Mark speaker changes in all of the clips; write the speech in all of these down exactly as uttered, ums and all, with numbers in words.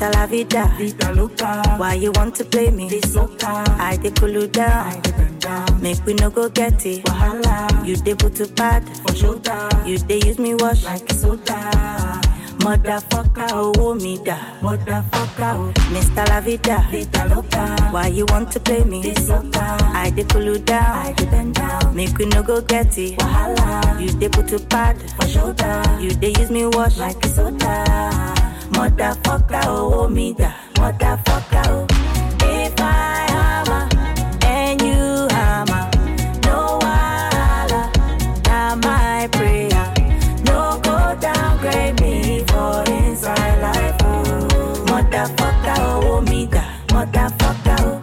Speaker 1: Mister La Vida,
Speaker 2: Vida loca.
Speaker 1: Why you want to play me?
Speaker 2: This loca.
Speaker 1: I dey cool you down.
Speaker 2: I dey bend down.
Speaker 1: Make we no go get it.
Speaker 2: Wahala.
Speaker 1: You dey put to pad.
Speaker 2: For shoulder.
Speaker 1: You dey use me wash.
Speaker 2: Like soda.
Speaker 1: Motherfucker, oh me da.
Speaker 2: Motherfucker, oh.
Speaker 1: Mister La Vida,
Speaker 2: Vida loca.
Speaker 1: Why you want to play me?
Speaker 2: This loca.
Speaker 1: I dey cool you down.
Speaker 2: I dey bend down.
Speaker 1: Make we no go get it.
Speaker 2: Wahala.
Speaker 1: You dey put to pad.
Speaker 2: For shoulder.
Speaker 1: You dey use me wash.
Speaker 2: Like soda.
Speaker 1: Motherfucker, oh me da. Motherfucker, oh. If I hammer and you hammer, no wahala, na my prayer. No go downgrade me for inside life, oh. Motherfucker, oh me da. Motherfucker, oh.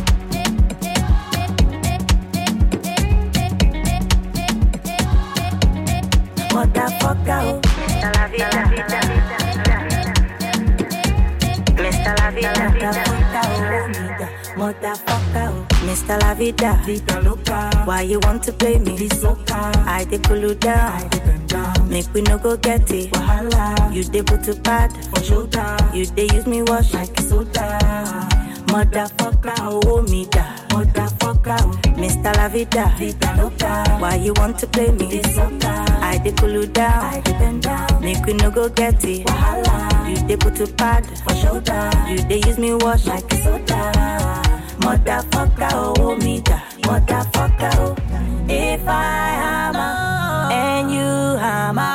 Speaker 1: Motherfucker, oh. Mister La Vida, Mister La Vida, motherfucker, oh. Mister La Vida,
Speaker 2: Vida loca.
Speaker 1: Why you want to play me?
Speaker 2: This loca.
Speaker 1: I dey cool you down.
Speaker 2: I dey bend down.
Speaker 1: Make we no go get it.
Speaker 2: Wahala.
Speaker 1: You dey put to pad.
Speaker 2: For shoulder.
Speaker 1: You dey use me wash.
Speaker 2: Like soda.
Speaker 1: Motherfucker, oh me da.
Speaker 2: Motherfucker, oh.
Speaker 1: Mister La Vida,
Speaker 2: Vida loca.
Speaker 1: Why you want to play me?
Speaker 2: This loca.
Speaker 1: I dey cool you down.
Speaker 2: I dey bend down.
Speaker 1: Make we no go get it.
Speaker 2: Wahala.
Speaker 1: You dey put to pad.
Speaker 2: For shoulder.
Speaker 1: You dey use me wash.
Speaker 2: Like soda.
Speaker 1: Motherfucker, oh me da. Motherfucker, oh. If I hammer and you hammer,